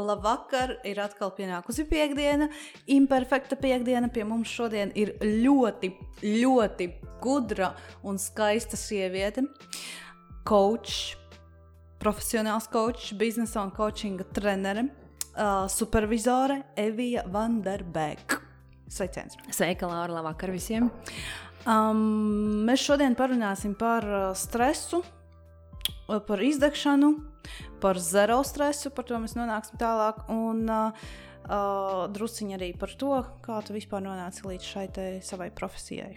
Labvakar, ir atkal pienākusi piekdiena, imperfekta piekdiena. Pie mums šodien ir ļoti, ļoti gudra un skaista sieviete. Coach, profesionāls coach, biznesa un coachinga trenere, supervizore Evija Vanderbeek. Sveiciens! Sveika, Laura, labvakar visiem! Mēs šodien parunāsim par stresu, par izdegšanu, par zero stresu, par to mēs nonāksim tālāk, un drusciņi arī par to, kā tu vispār nonāci līdz šai te savai profesijai.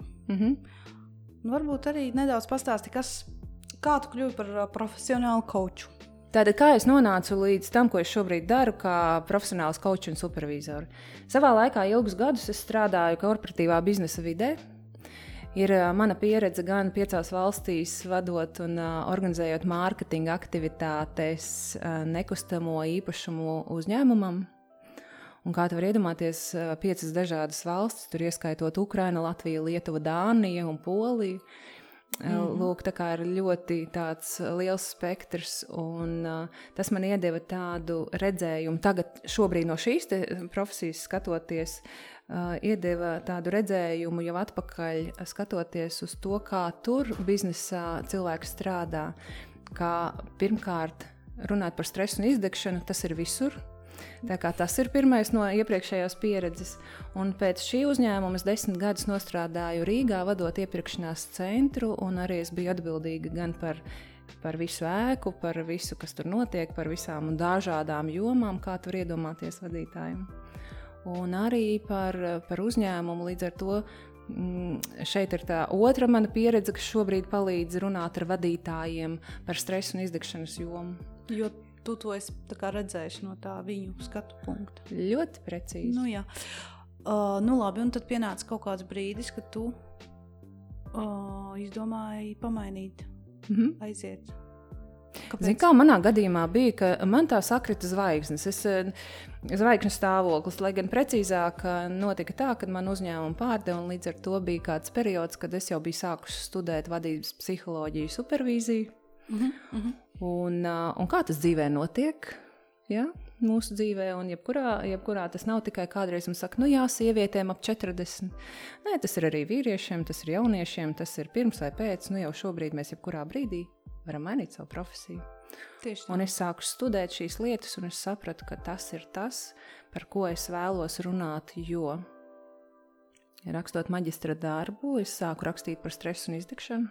Un varbūt arī nedaudz pastāsti, kā tu kļuvi par profesionālu coachu. Tātad, kā es nonācu līdz tam, ko es šobrīd daru, kā profesionāls coach un supervizori? Savā laikā ilgus gadus es strādāju korporatīvā biznesa vidē. Ir mana pieredze gan 5 valstīs vadot un organizējot mārketinga aktivitātes nekustamo īpašumu uzņēmumam. Un kā tu var iedomāties, 5 dažādas valstis, tur ieskaitot Ukraina, Latvija, Lietuva, Dānija un Polija. Lūk, tā kā ir ļoti tāds liels spektrs, un tas man iedeva tādu redzējumu. Tagad šobrīd no šīs profesijas skatoties, iedeva tādu redzējumu jau atpakaļ skatoties uz to, kā tur biznesā cilvēks strādā. Kā pirmkārt runāt par stresu un izdegšanu, tas ir visur. Tā kā tas ir pirmais no iepriekšējās pieredzes. Un pēc šī uzņēmuma es 10 gadus nostrādāju Rīgā, vadot iepirkšanās centru, un arī es biju atbildīga gan par visu ēku, par visu, kas tur notiek, par visām dažādām jomām, kā tur iedomāties vadītājiem. Un arī par uzņēmumu, līdz ar to šeit ir tā otra mana pieredze, kas šobrīd palīdz runāt ar vadītājiem par stresu un izdegšanas jomu. Jo tu to esi tā kā redzējuši no tā viņu skatu punkta. Ļoti precīzi. Nu jā. Labi, un tad pienāca kaut kāds brīdis, kad tu izdomāji pamainīt, aiziet. Kāpēc? Zini, kā manā gadījumā bija, ka man tā sakrita zvaigznes. Zvaigžņu stāvoklis, lai gan precīzāk notika tā, kad man uzņēmumu pārdeva, un līdz ar to bija kāds periods, kad es jau biju sākusi studēt vadības psiholoģiju, supervīziju. Un kā tas dzīvē notiek, ja? Mūsu dzīvē, un jebkurā tas nav tikai kādreiz mums saka, sievietēm ap 40. Nē, tas ir arī vīriešiem, tas ir jauniešiem, tas ir pirms vai pēc, jau šobrīd mēs jebkurā brīdī varam mainīt savu profesiju. Tieši tā. Un es sāku studēt šīs lietas, un es sapratu, ka tas ir tas, par ko es vēlos runāt, jo rakstot maģistra darbu, es sāku rakstīt par stresu un izdegšanu.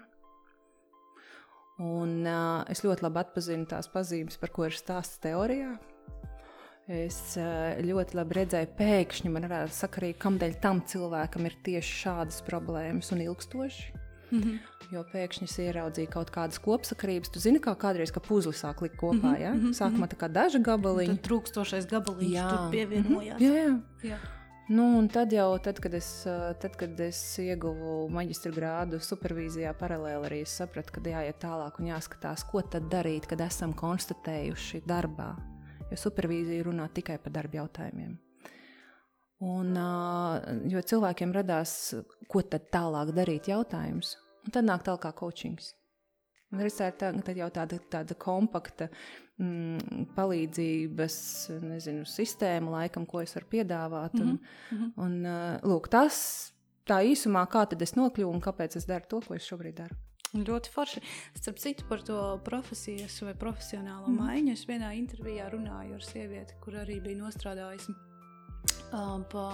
Un es ļoti labi atpazinu tās pazīmes, par ko ir stāsts teorijā. Es ļoti labi redzēju pēkšņi, man rāda sakarīgi, kamdēļ tam cilvēkam ir tieši šādas problēmas un ilgstoši. Jo pēkšņi es ieraudzīju kaut kādas kopsakarības. Tu zini, kā kādreiz, ka puzli sāk likt kopā, ja? Sākumā tā kā daži gabaliņi. Tad trūkstošais gabaliņš tur pievienojās. Jā. Un tad, kad es ieguvu maģistra grādu supervīzijā paralēli, arī es sapratu, ka jāiet tālāk un jāskatās, ko tad darīt, kad esam konstatējuši darbā. Jo supervīzija runā tikai par darba jautājumiem. Un, jo cilvēkiem radās, ko tad tālāk darīt jautājums. Un tad nāk tālāk coachings. Un tad jau tāda kompakta palīdzības, sistēma laikam, ko es varu piedāvāt. Un lūk, tas tā īsumā, kā tad es nokļuvu un kāpēc es daru to, ko es šobrīd daru. Ļoti forši. Starp citu par to profesijas vai profesionālo maiņu. Es vienā intervijā runāju ar sievieti, kur arī bija nostrādājusi pa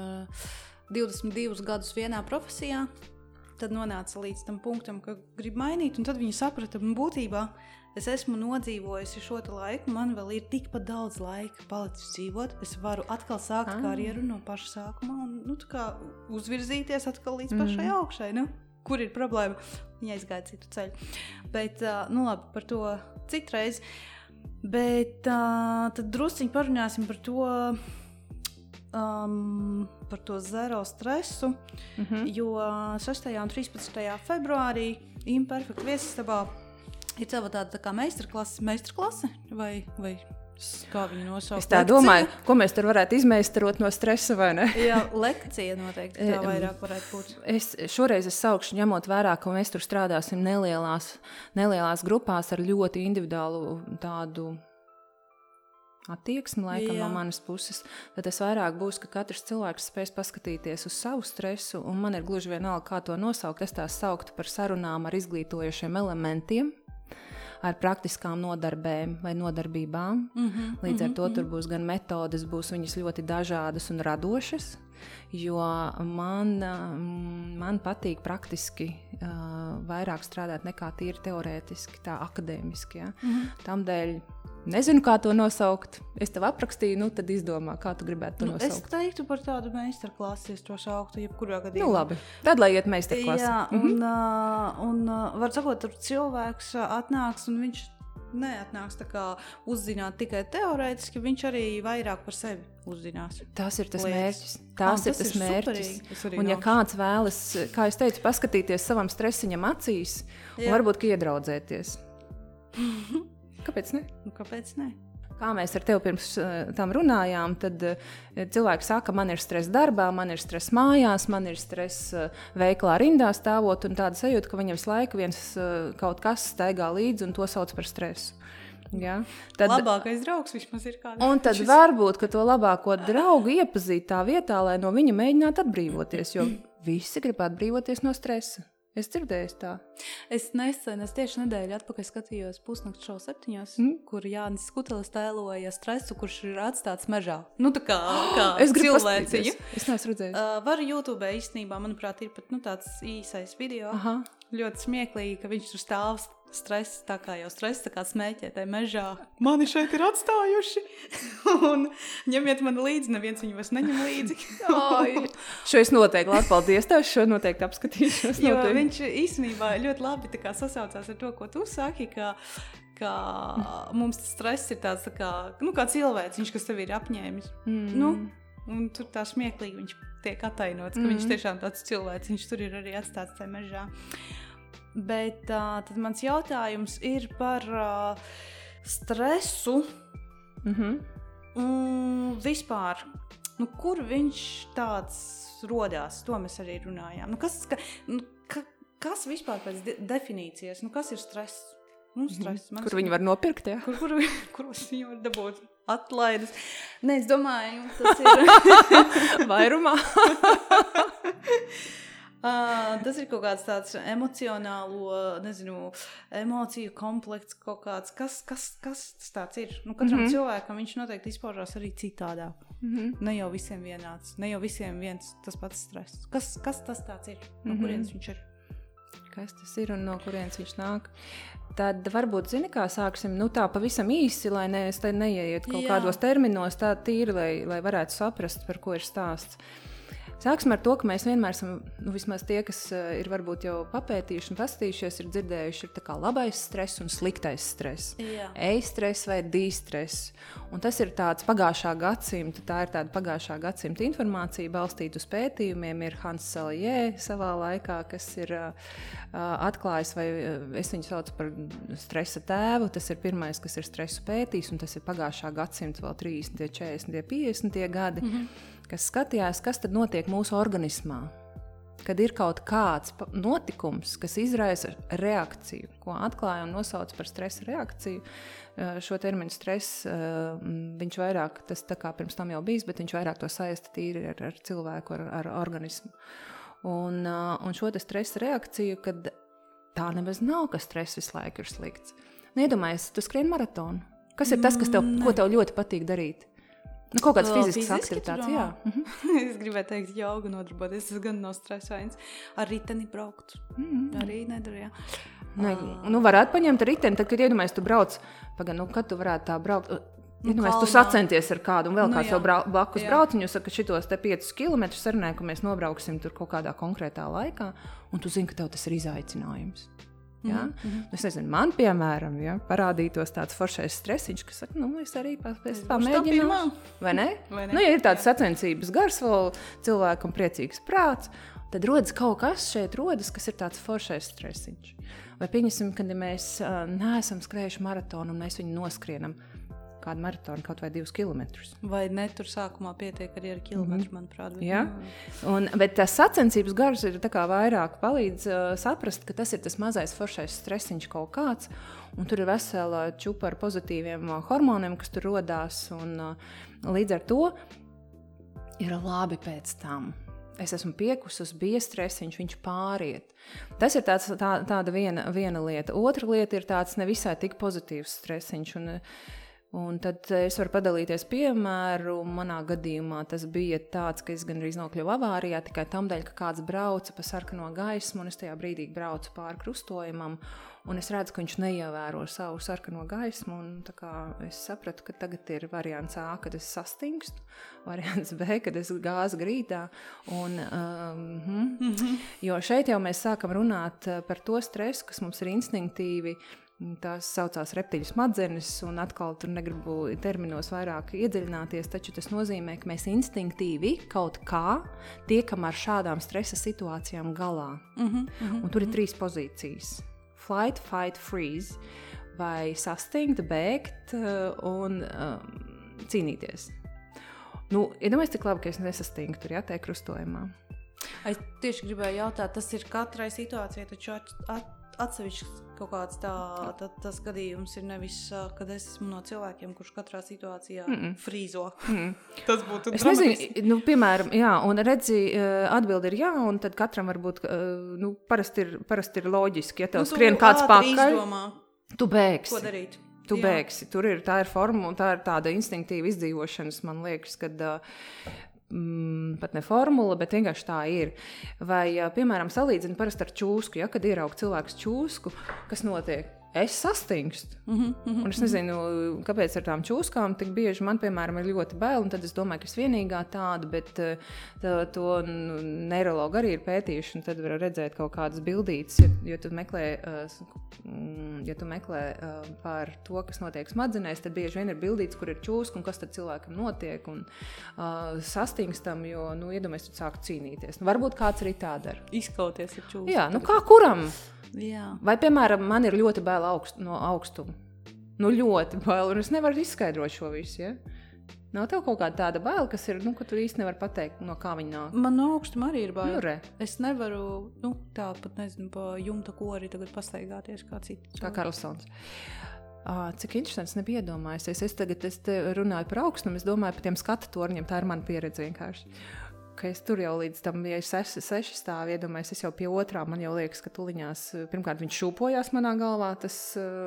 22 gadus vienā profesijā. Tad nonāca līdz tam punktam, ka grib mainīt, un tad viņa saprata, būtībā es esmu nodzīvojusi šo laiku, man vēl ir tikpat daudz laika palicis dzīvot, es varu atkal sākt karjeru no paša sākumā un tā kā uzvirzīties atkal līdz pašai augšai, kur ir problēma? Viņa aizgāja citu ceļu. Bet, labi, par to citreiz. Bet tad drusciņi parunāsim par to zero stresu, jo 6. un 13. februārī Imperfekta viesistabā ir tava tāda tā kā meistarklase, vai kā viņu nosaukt? Es tā domāju, ko mēs tur varētu izmeistarot no stresa, vai ne? Jā, lekcija noteikti tā vairāk varētu būt. Šoreiz es saukšu, ņemot vērā, ka mēs tur strādāsim nelielās grupās ar ļoti individuālu tādu attieksmi laikam no manas puses, tad tas vairāk būs, ka katrs cilvēks spēs paskatīties uz savu stresu, un man ir gluži vienalga, kā to nosaukt. Es tās sauktu par sarunām ar izglītojošiem elementiem, ar praktiskām nodarbēm vai nodarbībām. Līdz ar to tur būs gan metodes, būs viņas ļoti dažādas un radošas, jo man patīk praktiski vairāk strādāt nekā tīri teorētiski, tā akadēmiski. Ja? Tamdēļ nezinu, kā to nosaukt. Es tev aprakstīju, tad izdomā, kā tu gribētu to nosaukt. Es teiktu par tādu meistarklasi, es to sauktu jebkurā gadījumā. Labi. Tad, lai iet meistarklasi. Jā, un var sakot, tur cilvēks atnāks, un viņš neatnāks tā kā uzzināt tikai teorētiski, viņš arī vairāk par sevi uzzinās. Tas ir tas mērķis. Tas ir tas mērķis. Un ja kāds vēlas, kā es teicu, paskatīties savam stresiņam acīs, un varbūt, ka iedraudzēties. Kāpēc ne? Kāpēc ne? Kā mēs ar tevi pirms tam runājām, tad cilvēki saka, man ir stress darbā, man ir stress mājās, man ir stress veiklā rindā stāvot, un tāda sajūta, ka viņam visu laiku viens kaut kas staigā līdzi un to sauc par stresu. Ja? Tad, labākais draugs vismaz ir kāds. Un tad varbūt, ka to labāko draugu iepazīt tā vietā, lai no viņa mēģinātu atbrīvoties, jo visi grib atbrīvoties no stresa. Es dzirdēju tā. Es tieši nedēļu atpakaļ skatījos Pusnakts šovu 7, kur Jānis Skutelis tēloja stresu, kurš ir atstāts mežā. Tā kā cilvēciņu. Es neesmu redzējis. Var YouTube īstenībā, manuprāt, ir pat tāds īsais video. Aha. Ļoti smieklīgi, ka viņš tur stāv stress, tā kā jau stress, tā kā smēķētāji mežā. Mani šeit ir atstājuši. Un ņemiet mani līdzi, neviens viņu vairs neņem līdzi. Šo es noteikti paldies tev, šo noteikti apskatīšos. Jo viņš īstenībā ļoti labi tā kā sasaucās ar to, ko tu saki, ka mums stress ir tāds tā kā cilvēciņš, kas tev ir apņēmis. Un tur tā smieklīgi viņš tiek atainots, ka viņš tiešām tāds cilvēciņš tur ir arī atstāts tajā mežā. Bet tad mans jautājums ir par stresu vispār. Kur viņš tāds rodās? To mēs arī runājām. Kas vispār pēc definīcijas? Kas ir stress? Stress. Kur viņi var nopirkt, jā? Kur viņi var dabūt atlaides? Nē, es domāju, tas ir vairumā. Tas ir kaut kāds tāds emocionālo, emociju komplekts kaut kāds. Kas tas tāds ir? Katram cilvēkam viņš noteikti izpaužās arī citādāk. Ne jau visiem vienāds, ne jau visiem viens tas pats stress. Kas tas tāds ir? No kurienes viņš ir? Kas tas ir un no kurienes viņš nāk? Tad varbūt, kā sāksim, tā pavisam īsi, lai es te neieiet kaut kādos terminos, tā tīri, lai varētu saprast, par ko ir stāsts. Sāksim ar to, ka mēs vienmēr esam, vismaz tie, kas ir varbūt jau papētījuši un pastījušies, ir dzirdējuši, ir tā kā labais stress un sliktais stress. E-stress vai D-stress. Un tas ir tāds pagājušā gadsimta, tā ir tāda pagājušā gadsimta informācija balstīta uz pētījumiem. Ir Hans Selye savā laikā, kas ir atklājis, vai es viņu saucu par stresa tēvu. Tas ir pirmais, kas ir stresu pētījis, un tas ir pagājušā gadsimta vēl 30, 40, 50 gadi. Kas skatījās, kas tad notiek mūsu organismā, kad ir kaut kāds notikums, kas izraisa reakciju, ko atklāja un nosauc par stresa reakciju. Šo terminu stress, viņš vairāk, tas tā kā pirms tam jau bijis, bet viņš vairāk to saista tīri ar cilvēku, ar organismu. Un šo te stresa reakciju, kad tā nemaz nav, ka stress visu laiku ir slikts. Iedomājies, tu skrien maratonu. Kas ir tas, ko tev ļoti patīk darīt? Kaut kāds fizisks aktivitāts, jā. Es gribēju teikt, jogu nodarboties, tas gan nav stresains. Ar riteni braukt. Arī nedarīja. Varētu paņemt riteni, tad, kad iedomājies, tu brauc, kad tu varētu tā braukt, iedomājies, tu sacenties ar kādu un vēl kāds jau blakus brauc, un jūs saka, ka šitos te 5 kilometrus sarunāja, ka mēs nobrauksim tur kaut kādā konkrētā laikā, un tu zini, ka tev tas ir izaicinājums. Ja? Es nezinu, man, piemēram, parādītos tāds foršais stresiņš, kas saka, es arī pamēģināšu. Vai ne? Ja ir tāds sacensības gars, vēl cilvēkam priecīgs prāts, tad rodas kaut kas šeit kas ir tāds foršais stresiņš. Vai pieņemsim, kad mēs neesam skrējuši maratonu un mēs viņu noskrienam. kādu maratonu, kaut vai 2 kilometrus. Vai ne tur sākumā pietiek arī ar kilometru, manuprāt. Ja? Bet tās sacensības gars ir tā kā vairāk palīdz saprast, ka tas ir tas mazais foršais stresiņš kaut kāds, un tur ir vesela čupa ar pozitīviem hormoniem, kas tur rodās, un līdz ar to ir labi pēc tam. Es esmu piekusus, bija stresiņš, viņš pāriet. Tas ir tāda viena lieta. Otra lieta ir tāds nevisai tik pozitīvs stresiņš. Un tad es varu padalīties piemēru. Manā gadījumā tas bija tāds, ka es gandrīz nokļuvu avārijā tikai tamdēļ, ka kāds brauca pa sarkano gaismu, un es tajā brīdī braucu pāri krustojumam, un es redzu, ka viņš neievēro savu sarkano gaismu, un tā kā es sapratu, ka tagad ir variants A, kad es sastingstu, variants B, kad es gāzu grīdā, jo šeit jau mēs sākam runāt par to stresu, kas mums ir instinktīvi. Tās saucās reptiļu smadzenes, un atkal tur negribu terminos vairāk iedziļināties, taču tas nozīmē, ka mēs instinktīvi kaut kā tiekam ar šādām stresa situācijām galā. Un tur ir 3 pozīcijas. Flight, fight, freeze, vai sastingt, bēgt un cīnīties. Iedomājies, cik labi, ka es nesastingtu tur, tajā krustojumā. Es tieši gribēju jautāt, tas ir katrai situācijai, taču atsevišķi kaut kāds tas gadījums ir nevis, kad es esmu no cilvēkiem, kurš katrā situācijā frīzo. Tas būtu dramatiski. Es nezinu, piemēram, jā, un redzi, atbildi ir jā, un tad katram varbūt, parasti ir loģiski, ja tev skrien kāds pakaļ, tu bēgsi. Ko darīt? Tu bēgsi, tā ir forma, un tā ir tāda instinktīva izdzīvošanas, man liekas, kad pat ne formula, bet vienkārši tā ir. Vai, piemēram, salīdzinu parasti ar čūsku, ja, kad ieraug cilvēks čūsku, kas notiek? Es sastingstu. Un es nezinu, kāpēc ar tām čūskām tik bieži man, piemēram, ir ļoti bail, un tad es domāju, ka es vienīgā tāda, bet to neirologi arī ir pētījuši, un tad var redzēt kaut kādas bildītes, ja tu meklē par to, kas notiek smadzenēs, tad bieži vien ir bildītes, kur ir čūska, un kas tad cilvēkam notiek, un sastingstam, jo, iedomājies, tu sāku cīnīties. Varbūt kāds arī tā dara. Izkauties ar čūsku. Jā, kā kuram? Jā. Vai, piemēram, man ir ļoti bail no augstuma. Ļoti bail, un es nevaru izskaidrot šo visu, ja? Nav tev kaut kāda tāda baila, kas ir, ka tu īsti nevar pateikt, no kā viņa nāk? Man no augstuma arī ir baila. Re. Es nevaru, tāpat nezinu, pa jumta kori tagad pastaigāties kā citi. Kā Karlsons. Cik interesants nebija iedomājusies. Es te runāju par augstumu, es domāju par tiem skatu torņiem, tā ir mana pieredze vienkārši. Ka es tur jau līdz tam, ja ir 6 stāvi, iedomājies, es jau pie otrā, man jau liekas, ka tuliņās, pirmkārt, viņš šūpojās manā galvā, tas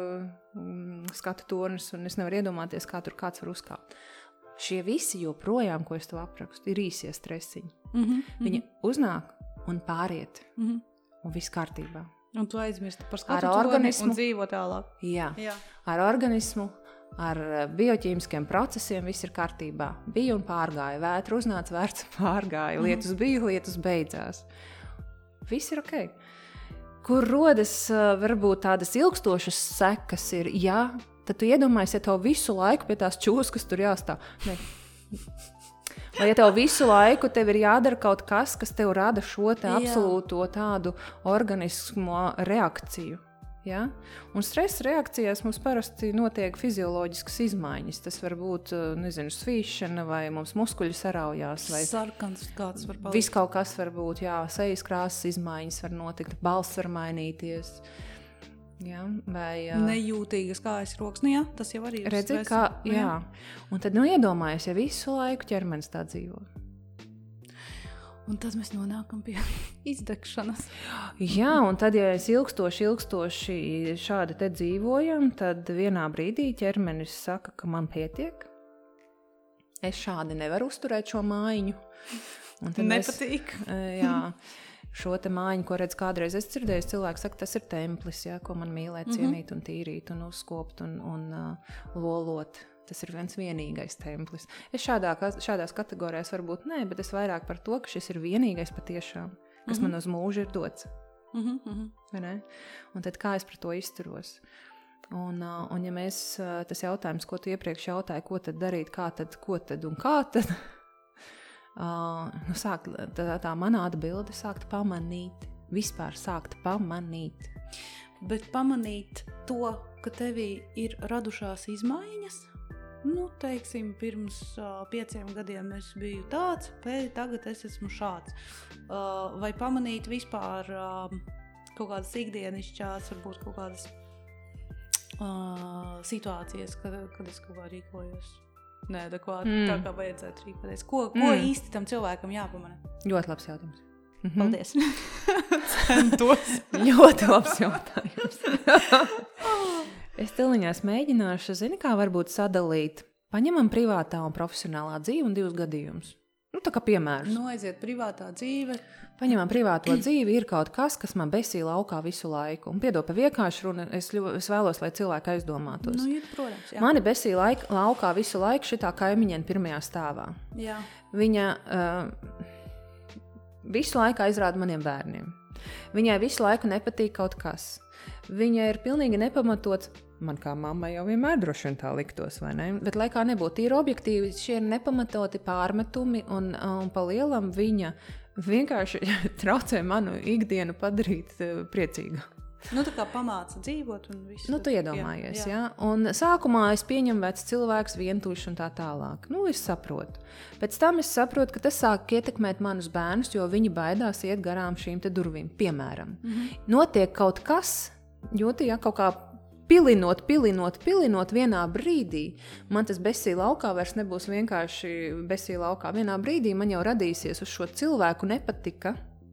skatu tornis, un es nevaru iedomāties, kā tur kāds var uzkāpt. Šie visi joprojām, ko es tev aprakstu, ir īsie stresiņi. Viņi uznāk un pāriet, un viss kārtībā. Un tu aizmirsti par skatu torni un dzīvo tālāk. Jā, ar organismu. Ar bioķīmiskiem procesiem viss ir kārtībā. Bija un pārgāja, vētra uznāca, vērts pārgāja, lietus bija, lietus beidzās. Viss ir ok. Kur rodas varbūt tādas ilgstošas sekas ir, tad tu iedomājies, ja tev visu laiku pie tās čūskas tur jāstāv. Vai ja tev visu laiku tev ir jādara kaut kas, kas tev rada šo te absolūto tādu organismo reakciju. Ja? Un stresa reakcijās mums parasti notiek fizioloģiskas izmaiņas. Tas var būt, svīšana vai mums muskuļi saraujās. Vai sarkans kāds var palikt. Viss kaut kas var būt, sejas krāsas izmaiņas var notikt, balss var mainīties. Ja? Vai, nejūtīgas kājas rokas. Tas jau arī ir redzi, stresa. Un tad iedomājies, ja visu laiku ķermenis tā dzīvo. Un tad mēs nonākam pie izdegšanas. Jā, un tad, ja es ilgstoši šādi te dzīvojam, tad vienā brīdī ķermenis saka, ka man pietiek. Es šādi nevaru uzturēt šo mājiņu. Un tad nepatīk. Šo te mājiņu, ko redz kādreiz es dzirdēju, cilvēks saka, tas ir templis, ko man mīlēt, cienīt un tīrīt un uzkopt un lolot. Tas ir viens vienīgais templis. Es šādās kategorijās varbūt nē, bet es vairāk par to, ka šis ir vienīgais patiešām, kas man uz mūžu ir dots. Vai ne? Un tad kā es par to izturos? Un ja mēs, tas jautājums, ko tu iepriekš jautāji, ko tad darīt, kā tad, ko tad un kā tad, tā mana atbilde sākt pamanīt, vispār sākt pamanīt. Bet pamanīt to, ka tevī ir radušās izmaiņas? teiksim, pirms 5 gadiem es biju tāds, bet tagad es esmu šāds. Vai pamanīt vispār kaut kādas ikdienišķās, varbūt kaut kādas situācijas, kad es kaut kā rīkojos neadekvāti, tā kā vajadzētu rīkoties. Ko īsti tam cilvēkam jāpamana? Ļoti labs jautājums. Paldies. Centos. Ļoti labs jautājums. Es tiliņās mēģināšu, kā varbūt sadalīt. Paņemam privātā un profesionālā dzīve un 2 gadījumus. Tā kā piemērus. Aiziet privātā dzīve. Paņemam privāto dzīvi, ir kaut kas man besī laukā visu laiku. Un piedod pa vienkārši runu, es vēlos, lai cilvēki aizdomātos. Protams, jā. Mani besī laukā visu laiku šitā kaimiņiene pirmajā stāvā. Jā. Viņa visu laiku aizrāda maniem bērniem. Viņai visu laiku nepatīk kaut kas. Viņa ir pilnīgi nepamatots. Man kā mammai jau vienmēr droši vien tā liktos, vai ne? Bet lai kā nebūtu tīri objektīvi, šie ir nepamatoti pārmetumi un pa lielam viņa vienkārši traucē manu ikdienu padarīt priecīgu. Tā kā pamāca dzīvot un viss. Tu iedomājies, jā. Un sākumā es pieņemu vecs cilvēks, vientuļš un tā tālāk. Es saprotu. Pēc tam es saprotu, ka tas sāk ietekmēt manus bērnus, jo viņi baidās iet garām šīm te durvīm. Piemēram, notiek kaut kas, kaut kā pilinot vienā brīdī, man tas besī laukā vairs nebūs vienkārši besī laukā. Vienā brīdī man jau radīsies uz šo cilvēku nepatika.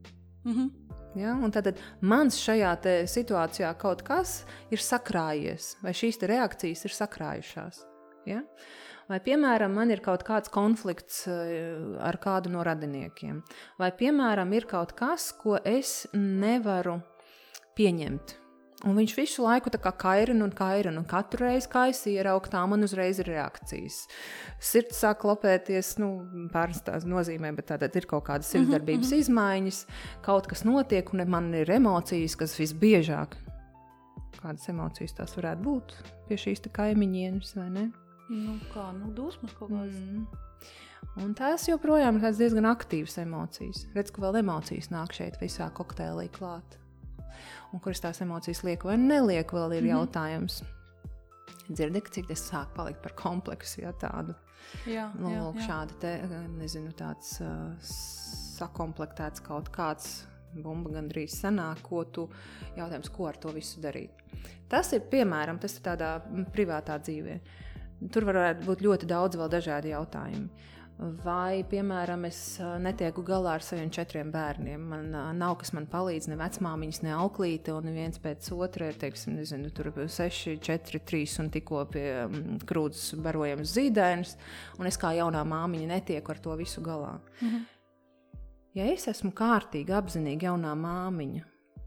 Ja? Un tad mans šajā te situācijā kaut kas ir sakrājies, vai šīs te reakcijas ir sakrājušās. Ja? Vai, piemēram, man ir kaut kāds konflikts ar kādu no radiniekiem. Vai, piemēram, ir kaut kas, ko es nevaru pieņemt. Un viņš visu laiku tā kā kairina, un katru reizi, kā es ieraugu, tā man uzreiz ir reakcijas. Sirds sāk klopēties, pārnestās nozīmē, bet tātad ir kaut kādas sirdsdarbības izmaiņas, kaut kas notiek, un man ir emocijas, kas visbiežāk. Kādas emocijas tās varētu būt pie šīs te kaimiņienes, vai ne? Dusmas kaut kādas. Un tās joprojām ir diezgan aktīvas emocijas. Redz, ka vēl emocijas nāk šeit visā kokteilī klāt. Un kuras tās emocijas lieku vai nelieku, vēl ir jautājums. Dzirdi, cik tas sāk palikt par kompleksu, tādu. Jā. Šādi te, nezinu, tāds sakomplektēts kaut kāds bumba gandrīz sanāk, jautājums, ko ar to visu darīt. Tas ir, piemēram, tas ir tādā privātā dzīvē. Tur varētu būt ļoti daudz vēl dažādi jautājumi. Vai, piemēram, es netieku galā ar saviem 4 bērniem. Man nav, kas man palīdz, ne vecmāmiņas, ne auklīte, un viens pēc otra ir, teiksim, nezinu, tur 6, 4, 3 un tikko pie krūtas barojams zīdainis, un es kā jaunā māmiņa netieku ar to visu galā. Ja es esmu kārtīgi, apzinīgi jaunā māmiņa,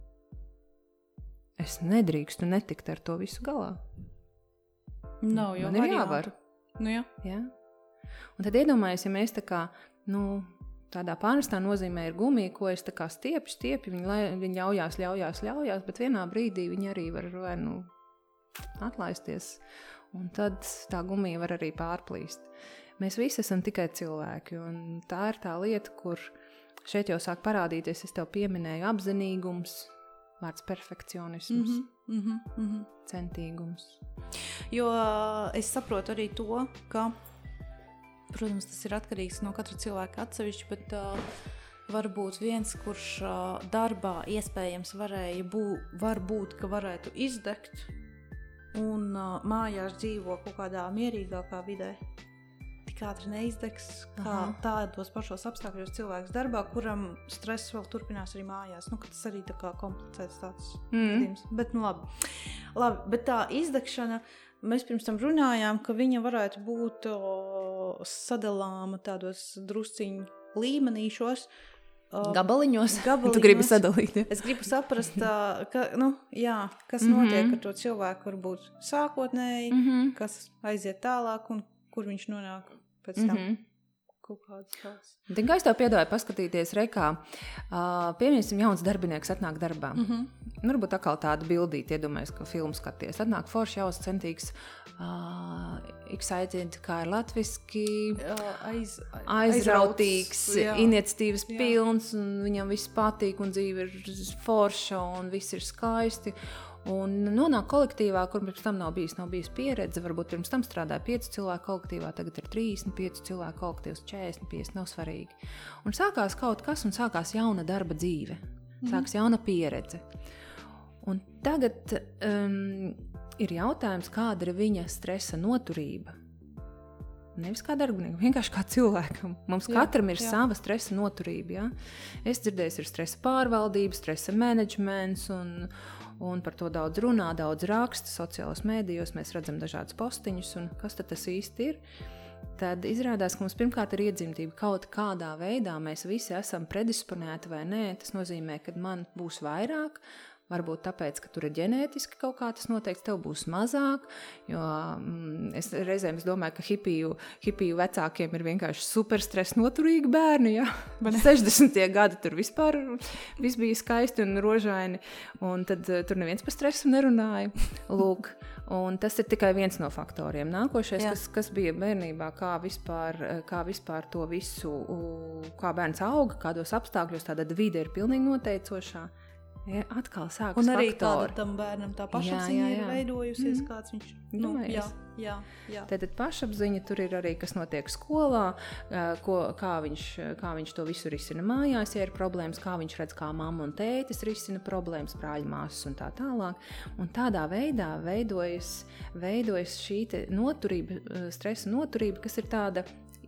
es nedrīkstu netikt ar to visu galā. Nav jau man ir jāvar. Jā. Un tad iedomājies, ja mēs tā kā, tādā pārnestā nozīmē ir gumija, ko es tā kā stiepi, viņi ļaujās, bet vienā brīdī viņi arī var atlaisties, un tad tā gumija var arī pārplīst. Mēs visi esam tikai cilvēki, un tā ir tā lieta, kur šeit jau sāk parādīties, es tev pieminēju apzinīgums, vārds perfekcionisms, centīgums. Jo es saprotu arī to, ka protams, tas ir atkarīgs no katra cilvēka atsevišķi, bet varbūt viens, kurš darbā iespējams varbūt, ka varētu izdegt un mājās dzīvo kaut kādā mierīgākā vidē, tik ātri neizdegs, kā tādos pašos apstākļos cilvēks darbā, kuram stress vēl turpinās arī mājās. Ka tas arī tā kā komplicēts tāds gadījums. Bet labi, bet tā izdegšana, mēs pirms tam runājām, ka viņa varētu būt sadalāma tādos drusciņu līmenīšos. Gabaliņos? Tu gribi sadalīt? Es gribu saprast, kas notiek ar to cilvēku, varbūt sākotnēji, kas aiziet tālāk un kur viņš nonāk pēc tam. Kaut kāds tās. Tikai es tev piedāju paskatīties reikā. Piemēram, jauns darbinieks atnāk darbā. Varbūt atkal tādu bildīt, iedomājies, ka filmu skaties. Atnāk forši jauns, centīgs, excited, kā ir latviski, aizrautīgs, iniciatīvas pilns, un viņam viss patīk, un dzīve ir forša, un viss ir skaisti. Un nonāk kolektīvā, kur pirms tam nav bijis pieredze, varbūt pirms tam strādāja 5 cilvēku kolektīvā, tagad ir 35 cilvēku kolektīvs, 40, 50, nav svarīgi. Un sākās kaut kas, un sākās jauna darba dzīve, sākās jauna pieredze. Un tagad ir jautājums, kāda ir viņa stresa noturība. Nevis kā darbiniekam, vienkārši kā cilvēkam. Mums katram ir sava stresa noturība. Ja? Es dzirdēju, ir stresa pārvaldība, stresa menedžments, un par to daudz runā, daudz raksta sociālos mēdījos, mēs redzam dažādus postiņus, un kas tad tas īsti ir? Tad izrādās, ka mums pirmkārt ir iedzimtība kaut kādā veidā, mēs visi esam predisponēti vai nē, tas nozīmē, ka man būs vairāk, varbūt tāpēc, ka tur ir ģenētiski kaut kā tas noteikti, tev būs mazāk, jo es reizēm domāju, ka hipiju vecākiem ir vienkārši super stresa noturīgi bērni, ja? 60. gadi tur vispār viss bija skaisti un rožaini, un tad tur neviens par stresu nerunāja. Lūk, un tas ir tikai viens no faktoriem. Nākošais, kas bija bērnībā, kā vispār to visu, kā bērns auga, kādos apstākļos, tāda vide ir pilnīgi noteicošā. Ja, atkal sākas faktori. Un arī kāda tam bērnam tā pašapziņa ir veidojusies, kāds viņš... Jā. Tad pašapziņa tur ir arī, kas notiek skolā, kā viņš to visu risina mājās, ja ir problēmas, kā viņš redz, kā mamma un tētis risina problēmas, brāļmāsas un tā tālāk. Un tādā veidā veidojas šī noturība, stresa noturība, kas ir tāda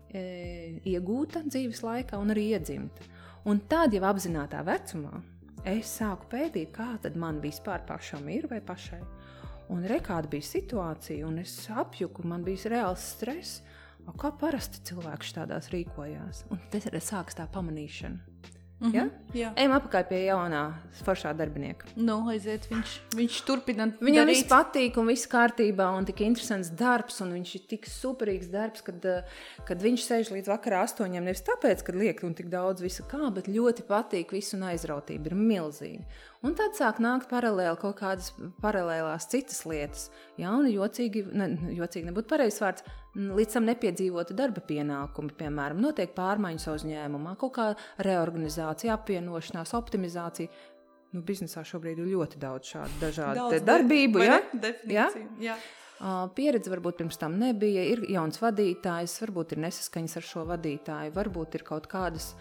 iegūta dzīves laikā un arī iedzimta. Un tad jau apzinātā vecumā es sāku pētīt, kā tad man vispār pašam ir vai pašai. Un kāda bija situācija, un es apjuku, man bija reāls stress, kā parasti cilvēks tādās rīkojās. Un tas ir sāks tā pamanīšana. Ja? Jā. Ejam apakaļ pie jaunā foršā darbinieka. Aiziet, viņš turpina Viņam darīt. Viss patīk un viss kārtībā un tik interesants darbs un viņš ir tik superīgs darbs, kad viņš sēž līdz vakarā 8, nevis tāpēc, kad liek un tik daudz visa kā, bet ļoti patīk visu un aizrautība ir milzīga. Un tad sāk nākt paralēli kaut kādas paralēlās citas lietas. Jauni, jocīgi nebūtu pareizs vārds, līdz tam nepiedzīvota darba pienākumi, piemēram, notiek pārmaiņas uzņēmumā, kaut kā reorganizācija, apvienošanās, optimizācija. Biznesā šobrīd ir ļoti daudz šādu dažādu darbību. Definīciju. Jā. Pieredze varbūt pirms tam nebija, ir jauns vadītājs, varbūt ir nesaskaņas ar šo vadītāju, varbūt ir kaut kādas,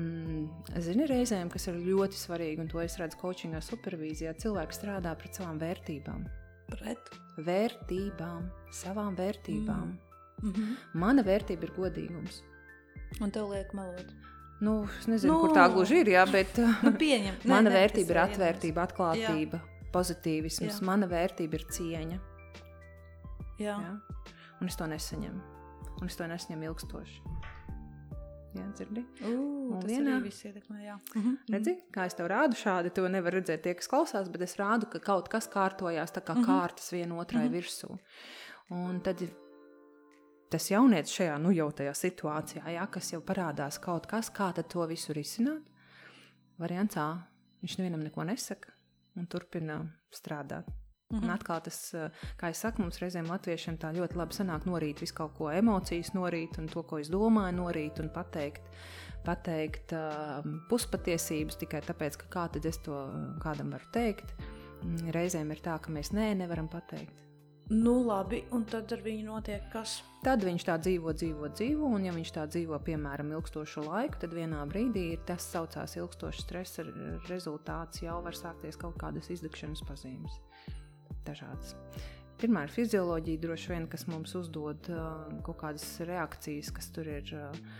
reizēm, kas ir ļoti svarīgi, un to es redzu coachingā, supervīzijā, cilvēks strādā pret savām vērtībām. Pret? Vērtībām, savām vērtībām. Mana vērtība ir godīgums. Un tev liek melot? Es nezinu, kur tā gluži ir, bet pieņem. Mana vērtība ir atvērtība, atklātība, pozitīvisms, mana vērtība ir cieņa. Jā. Un es to nesaņemu. Un es to nesaņemu ilgstoši. Jā, dzirdi? Tas arī viss ietekmē, jā. Redzi, kā es tev rādu šādi, to nevar redzēt tie, kas klausās, bet es rādu, ka kaut kas kārtojās tā kā kārtas vienotrai virsū. Un tad tas jaunietis šajā, jau tajā situācijā, kas jau parādās kaut kas, kā tad to visu risināt. Variants A, viņš nevienam neko nesaka un turpina strādāt. Un atkal tas, kā es saku, mums reizēm latviešiem tā ļoti labi sanāk norīt visu kaut ko, emocijas norīt un to, ko es domāju norīt un pateikt puspatiesības tikai tāpēc, ka kā tad es to kādam varu teikt. Reizēm ir tā, ka mēs nevaram pateikt. Labi, un tad ar viņu notiek kas? Tad viņš tā dzīvo, un ja viņš tā dzīvo, piemēram, ilgstošu laiku, tad vienā brīdī tas saucās ilgstošs stresa rezultāts, jau var sākties kaut kādas izdegšanas pazīmes. Dažādas. Pirmā ir fizioloģija, droši vien, kas mums uzdod kaut kādas reakcijas, kas tur ir,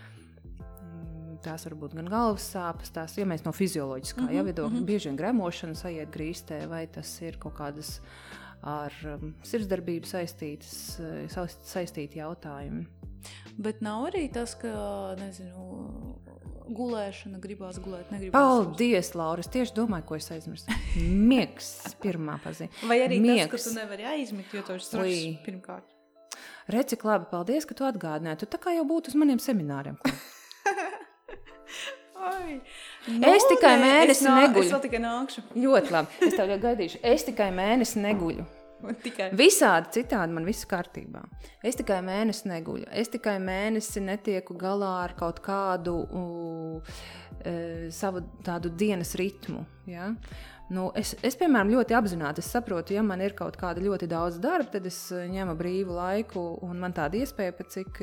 tās varbūt gan galvas sāpes, tās, ja mēs no fizioloģiskā viedokļa, bieži vien gremošana sajiet grīstē, vai tas ir kaut kādas ar sirdsdarbību saistīti jautājumi. Bet nav arī tas, ka, gulēšana, gribās gulēt, negribās. Paldies, Laura, es tieši domāju, ko es aizmirstu. Miegs pirmā pazīme. Vai arī tas, ka tu nevari aizmigt, jo tu esi stress pirmkārt? Redzi, labi, paldies, ka tu atgādināji. Tu tā kā jau būtu uz maniem semināriem. Es tikai mēnesi neguļu. Es vēl tikai nākšu. Ļoti labi, es tev jau gaidīšu. Es tikai mēnesi neguļu. Visādi citādi man viss kārtībā. Es tikai mēnesi neguļu. Es tikai mēnesi netieku galā ar kaut kādu savu tādu dienas ritmu. Ja? Nu, es, piemēram, ļoti apzināti saprotu, ja man ir kaut kāda ļoti daudz darba, tad es ņemu brīvu laiku, un man tāda iespēja, pēc cik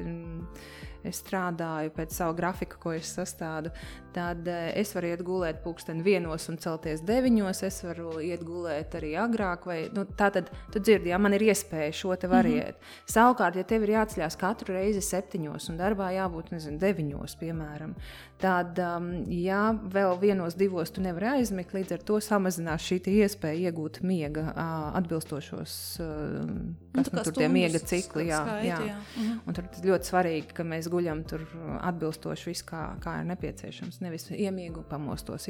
es strādāju pēc savu grafiku, ko es sastādu, tad es varu iet gulēt 1:00 un celties 9:00, es varu iet gulēt arī agrāk, vai, nu, tātad, tu dzirdi, ja man ir iespēja šo te variēt. Savukārt, ja tev ir jāceļās katru reizi 7:00 un darbā jābūt, 9:00, piemēram, tad, ja vēl 1:00, 2:00 tu nevari aizmigt, līdz ar to samazinās šī iespēja iegūt miega atbilstošos, kas tur tie miega cikli. Jā. Un tur ļoti svarīgi, ka mēs guļam tur atbilstoši viss, kā ir nepieciešams. Nevis iemiegu pamostos.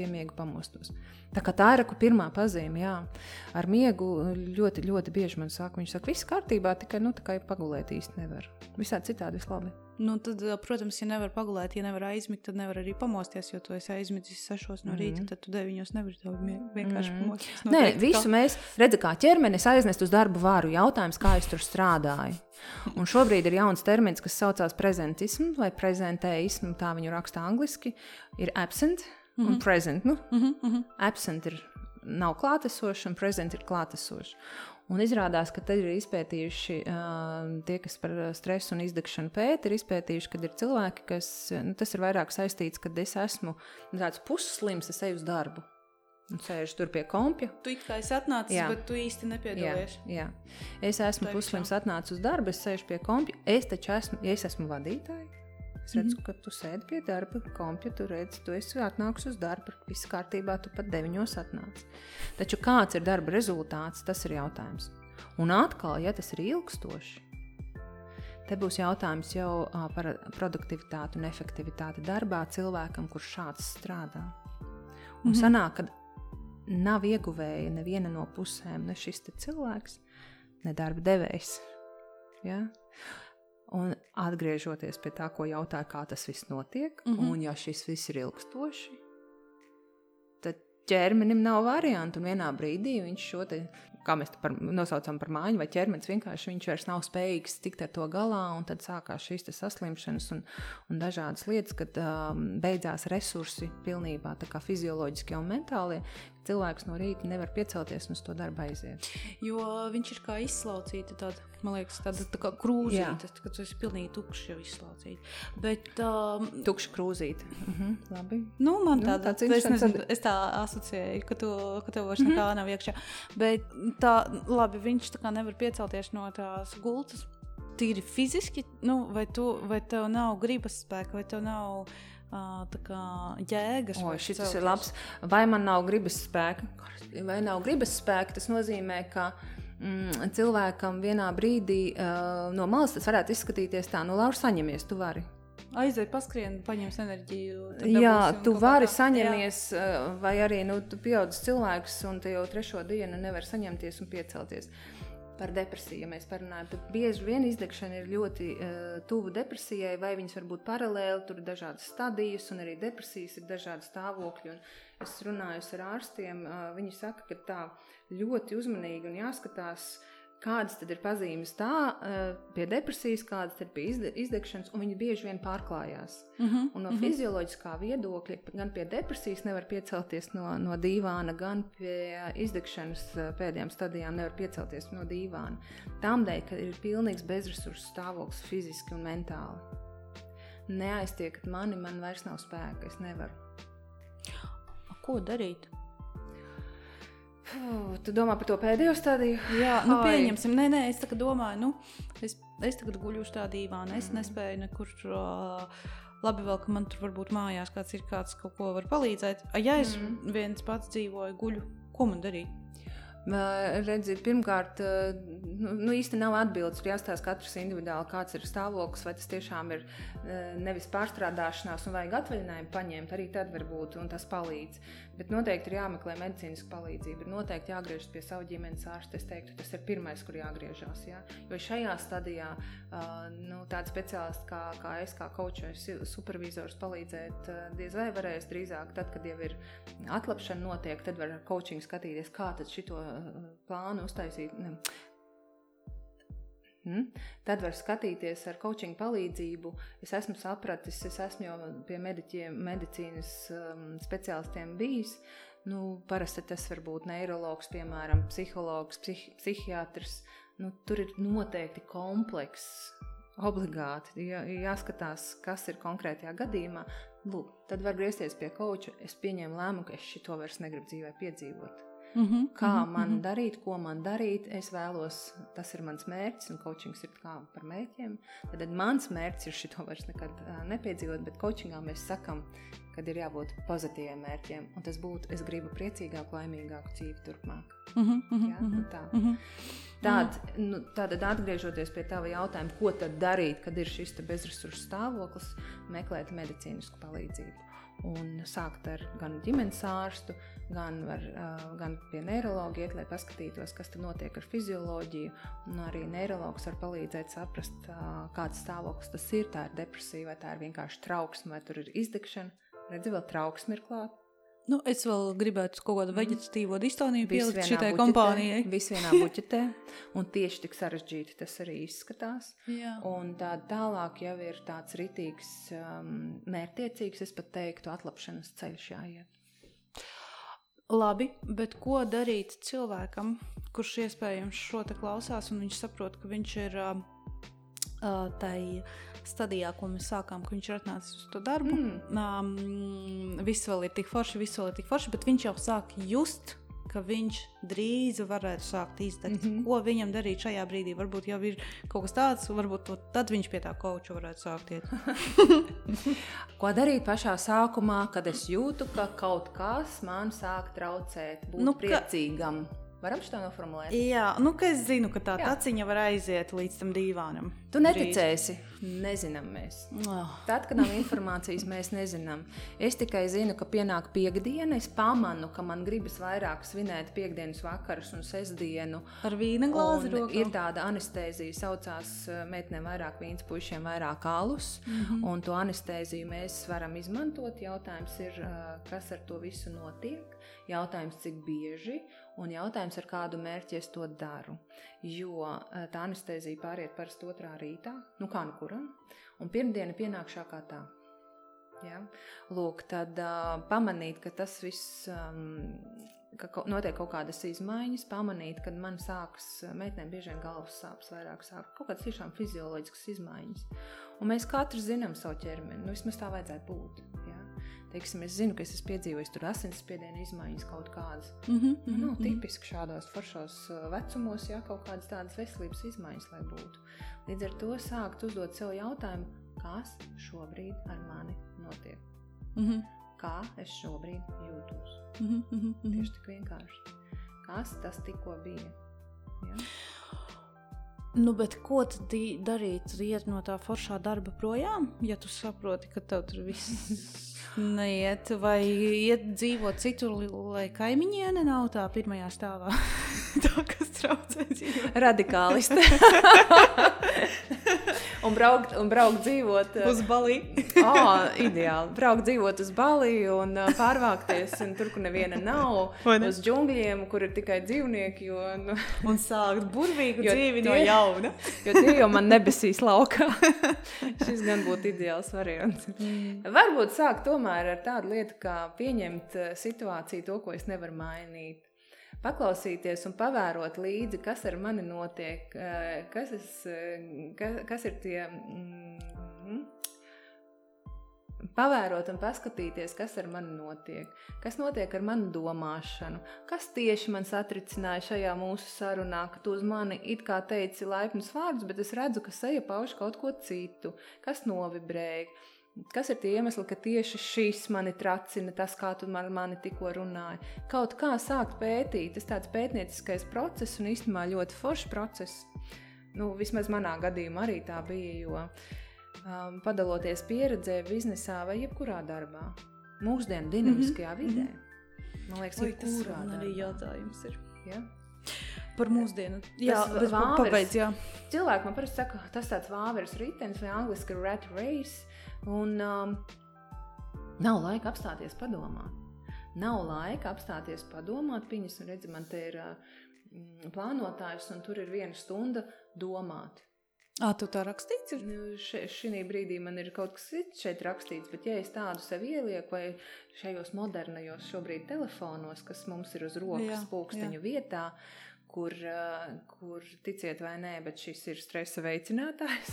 Tā kā tā ir pirmā pazīme, jā. Ar miegu ļoti, ļoti bieži man saka, viņš saka, viss kārtībā, tikai pagulēt īsti nevar. Visādi citādi viss labi. Nu, tad, protams, ja nevar pagulēt, ja nevar aizmigt, tad nevar arī pamosties, jo tu esi aizmidzis 6:00 no rīta, tad tu 9:00 nevari vienkārši pamosties. Nē, visu mēs redzi, kā ķermenis aiznest uz darbu varu. Jautājums, kā es tur strādāju. Un šobrīd ir jauns termins, kas saucās prezentismu vai prezenteismu, tā viņu raksta angliski, ir absent un present. Absent nav klātesošs un present ir klātesošs. Un izrādās, ka tad ir izpētījuši tie, kas par stresu un izdegšanu pēta, ir izpētījuši, kad ir cilvēki, kas, tas ir vairāk saistīts, kad es esmu tāds pusslims, es eju uz darbu. Un sēžu tur pie kompja. Tu it kā esi atnācis, bet tu īsti nepiedalies. Jā. Es esmu pusslims atnācis uz darbu, es sēžu pie kompja. Es taču esmu vadītāji. Es redzu, ka tu sēdi pie darba kompja, tu redzi, tu esi atnāks uz darbu, viss kārtībā, tu pat 9:00 atnāc. Taču kāds ir darba rezultāts, tas ir jautājums. Un atkal, ja tas ir ilgstoši, te būs jautājums jau par produktivitāti un efektivitāti darbā cilvēkam, kurš šāds strādā. Un sanāk, ka nav ieguvēja neviena no pusēm, ne šis te cilvēks, ne darba devējs. Ja? Un atgriežoties pie tā, ko jautāja, kā tas viss notiek, un ja šis viss ir ilgstoši, tad ķermenim nav variantu, un vienā brīdī viņš šo te, kā mēs nosaucam par māņu vai ķermenis, vienkārši viņš vairs nav spējīgs tikt ar to galā, un tad sākās šīs te saslimšanas un dažādas lietas, kad beidzās resursi pilnībā, tā kā fizioloģiskie un mentālie, cilvēks no rīta nevar piecelties un uz to darbu aiziet. Jo viņš ir kā izslaucīta tāda, man liekas, tāda tā kā krūzīta, kad tu esi pilnīgi tukšs jau izslaucīta. Bet, tukša krūzīta. Labi. Nu, man tāda, es tā asociēju, ka tev vairs nekā nav iekšā. Bet tā, labi, viņš tā kā nevar piecelties no tās gultas. Tīri fiziski, vai tev nav gribas spēka, vai tev nav tā kā jēgas. Šitas ir labs. Vai man nav gribas spēka? Vai nav gribas spēka, tas nozīmē, ka cilvēkam vienā brīdī no malas tas varētu izskatīties tā, Laura, saņemies, tu vari. Aizai paskrien, paņems enerģiju. Jā, tu vari saņemies, vai arī, tu pieaudzis cilvēks un te jau 3. dienu nevar saņemties un piecelties. Par depresiju, ja mēs parunājam, tad bieži vien izdegšana ir ļoti tuvu depresijai, vai viņas var būt paralēli, tur ir dažādas stadijas, un arī depresijas ir dažādi stāvokļi, un es runāju ar ārstiem, viņi saka, ka tā ļoti uzmanīgi un jāskatās, kādas tad ir pazīmes tā pie depresijas, kādas ir pie izdegšanas, un viņi bieži vien pārklājās. Un no fizioloģiskā viedokļa, gan pie depresijas nevar piecelties no dīvāna, gan pie izdegšanas pēdējām stadijām nevar piecelties no dīvāna. Tādēļ, ka ir pilnīgs bezresursu stāvoklis fiziski un mentāli. Neaiztiekat mani, man vairs nav spēka, es nevaru. Ko darīt? Tu domā par to pēdējo stadiju? Jā, pieņemsim. Nē, es tagad domāju, es tagad guļu uz tā dīvāna, es nespēju nekur, labi vēl, ka man tur varbūt mājās kāds kaut ko var palīdzēt. Ja es viens pats dzīvoju, guļu, ko man darīt? Redzi, pirmkārt, īsti nav atbildes, tur jāstāsta katrs individuāli, kāds ir stāvoklis, vai tas tiešām ir nevis pārstrādāšanās un vajag atvaļinājumu paņemt, arī tad var būt, un tas palīdz. Bet noteikti ir jāmeklē medicīniska palīdzība, ir noteikti jāgriežas pie savu ģimenes ārsta, es teiktu, tas ir pirmais, kur jāgriežās, jā. Jo šajā stadijā tādi speciālisti kā es, kā kočs, supervizors palīdzēt diez vai varēs drīzāk, tad, kad jau ir atlapšana notiek, tad var ar coachingu skatīties, kā tad šito plānu uztaisīt. Tad var skatīties ar coachingu palīdzību. Es esmu sapratis, es esmu jau pie medicīnas speciālistiem bijis. Parasti tas var būt neirologs, piemēram, psihologs, psihiatrs. Tur ir noteikti komplekss, obligāti. Jāskatās, kas ir konkrētajā gadījumā. Tad var griezties pie kauča. Es pieņēmu lēmumu, ka es šito vairs negribu dzīvē piedzīvot. Kā man darīt, ko man darīt, es vēlos, tas ir mans mērķis, un coachings ir kā par mērķiem. Tad mans mērķis ir šito vairs nekad nepiedzīvot, bet coachingā mēs sakam, kad ir jābūt pozitīviem mērķiem, un tas būtu, es gribu priecīgāku, laimīgāku dzīvi turpmāk. Tātad atgriežoties pie tava jautājuma, ko tad darīt, kad ir šis bezresursu stāvoklis, meklēt medicīnisku palīdzību. Un sākt ar gan ģimenes ārstu, gan pie neirologa iet, lai paskatītos, kas tad notiek ar fizioloģiju, un arī neirologs var palīdzēt saprast, kāds stāvoklis tas ir, tā ir depresija, vai tā ir vienkārši trauksme, vai tur ir izdegšana. Redzi, vēl trauksme ir klāt. Es vēl gribētu kaut kādu veģetatīvo distoniju pielikt šitai kompānijai. Viss vienā buķetē, un tieši tik sarežģīti tas arī izskatās. Jā. Un tālāk jau ir tāds ritīgs, mērķtiecīgs, es pat teiktu, atlapšanas ceļš jāiet. Labi, bet ko darīt cilvēkam, kurš iespējams šo te klausās, un viņš saprot, ka viņš ir tai stadijā, ko mēs sākām, ka viņš ir atnācis uz to darbu. Viss vēl ir tik forši, bet viņš jau sāk just, ka viņš drīz varētu sākt izdegt. Ko viņam darīt šajā brīdī? Varbūt jau ir kaut kas tāds, varbūt tad viņš pie tā kauča varētu sākt iet. Ko darīt pašā sākumā, kad es jūtu, ka kaut kas man sāk traucēt, būt priecīgam? Varam šitā noformulēt? Jā, ka es zinu, ka tā taciņa var aiziet līdz tam dīvānam. Tu neticēsi, nezinām mēs. Tad, kad nav informācijas, mēs nezinām. Es tikai zinu, ka pienāk piekdiena, es pamanu, ka man gribas vairāk svinēt piekdienas vakarus un sestdienu. Ar vīna glāzi rokā. Ir tāda anestēzija, saucās meitenēm vairāk vīns, puišiem vairāk alus, un to anestēziju mēs varam izmantot. Jautājums ir, kas ar to visu notiek, jautājums, cik bieži, un jautājums, ar kādu mērķi es to daru. Jo tā anestēzija pāriet parasti 2. rītā, kā nu kuram, un pirmdiena pienākšā kā tā. Ja? Lūk, tad pamanīt, ka tas viss, ka notiek kaut kādas izmaiņas, pamanīt, kad man sākas, meitenēm bieži vien galvas sāpes vairāk sāk, kaut kādas tiešām fizioloģiskas izmaiņas. Un mēs katrs zinām savu ķermeni, vismaz tā vajadzētu būt. Ja? Teiksim, es zinu, ka es esmu piedzīvojis tur asinsspiediena izmaiņas kaut kādas. Nav tipiski šādos foršos vecumos, kaut kādas tādas veselības izmaiņas, lai būtu. Līdz ar to sākt uzdot sev jautājumu, kas šobrīd ar mani notiek. Kā es šobrīd jūtos. Tieši tik vienkārši. Kas tas tikko bija? Ja? Bet ko tad darīt? Iet no tā foršā darba projām, ja tu saproti, ka tev tur viss neiet, vai iet dzīvot citur, lai kaimiņiene nav tā pirmajā stāvā? Tā, kas traucē dzīvot. Radikālisti. un braukt dzīvot uz Balī. Ideāli. Braukt dzīvot uz Balī un pārvākties un tur, kur neviena nav, uz džungļiem, kur ir tikai dzīvnieki. Un sākt burvīgu dzīvi no jauna. Jo tie jau man nebesīs laukā. Šis gan būtu ideāls variants. Varbūt sākt tomēr ar tādu lietu, kā pieņemt situāciju, to, ko es nevaru mainīt. Paklausīties un pavērot līdzi, kas ar mani notiek, kas ir tie... Pavērot un paskatīties, kas ar mani notiek, kas notiek ar manu domāšanu, kas tieši man satricināja šajā mūsu sarunā, ka tu uz mani it kā teici laipnus vārdus, bet es redzu, ka seja pauž kaut ko citu, kas novibrēja. Kas ir tie iemesli, ka tieši šis mani tracina, tas, kā tu mani tikko runāji. Kaut kā sākt pētīt, tas tāds pētnieciskais process un īstenībā ļoti foršs process. Vismaz manā gadījumā arī tā bija, jo padaloties pieredzē biznesā vai jebkurā darbā, mūsdienu dinamiskajā vidē. Man liekas, jebkurā darbā. Arī jautājums ir. Ja? Par mūsdienu. Jā, pabeidz, jā. Cilvēki man parasti saka, tas tāds vāveres ritenis vai angliski rat race. Un nav laika apstāties padomāt. Piņas un redzi, man te ir plānotājs un tur ir 1 stunda domāt. Tu tā rakstīts ir? Šī brīdī man ir kaut kas cits šeit rakstīts, bet ja es tādu sev ielieku vai šajos modernajos šobrīd telefonos, kas mums ir uz rokas pulksteņu vietā, kur ticiet vai nē, bet šis ir stresa veicinātājs.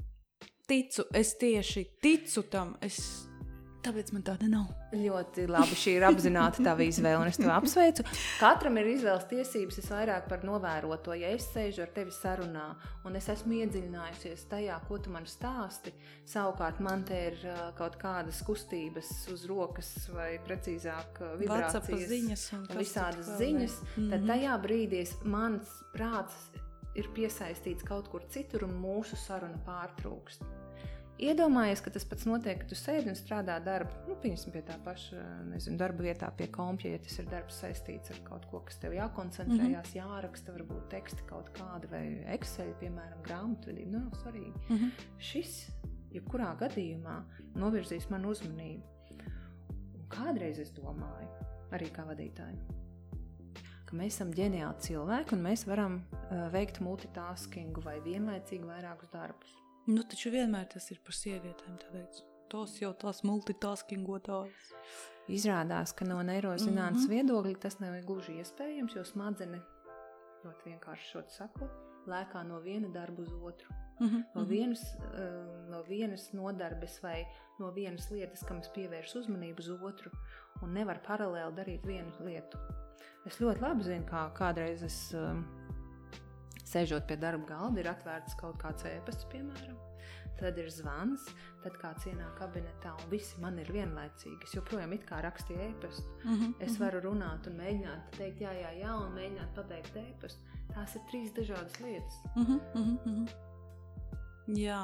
Es tieši ticu tam, tāpēc man tāda nav. Ļoti labi, šī ir apzināta tava izvēle, un es to apsveicu. Katram ir izvēles tiesības, es vairāk par novēroto, ja es sēžu ar tevi sarunā, un es esmu iedziļinājusies tajā, ko tu man stāsti, savukārt man te ir kaut kādas kustības uz rokas, vai precīzāk vibrācijas, ziņas un visādas ziņas, tad tajā brīdī mans prāts ir piesaistīts kaut kur citur, un mūsu saruna pārtrūkst. Iedomājies, ka tas pats notiek, ka tu sēdi un strādā darbu, piemēram, pie tā paša, darba vietā pie kompja, ja tas ir darbs saistīts ar kaut ko, kas tev jākoncentrējās, jāraksta, varbūt teksti kaut kādi, vai Excel, piemēram, grāmatvedība, nav svarīgi. Šis, jebkurā gadījumā, novirzīs manu uzmanību. Un kādreiz es domāju, arī kā vadītāji, ka mēs esam ģeniāli cilvēki, un mēs varam veikt multitaskingu vai vienlaicīgi vairākus darbus. Taču vienmēr tas ir par sievietēm, tāpēc. Tos jau tās multitaskingotājs. Izrādās, ka no neirozinātnes viedokļa tas nav gluži iespējams, jo smadzene, ļoti vienkārši šot sakot, lēkā no viena darba uz otru. No vienas nodarbes vai no vienas lietas, kam es pievēršu uzmanību uz otru, un nevar paralēli darīt vienu lietu. Es ļoti labi zinu, kā kādreiz es sēžot pie darba galda, ir atvērts kaut kāds ēpasts, piemēram, tad ir zvans, tad kāds ienāk kabinetā, un visi man ir vienlaicīgi. Es joprojām it kā rakstīju ēpastu. Es varu runāt un mēģināt teikt jā, un mēģināt pabeigt ēpastu. Tās ir 3 dažādas lietas. Jā.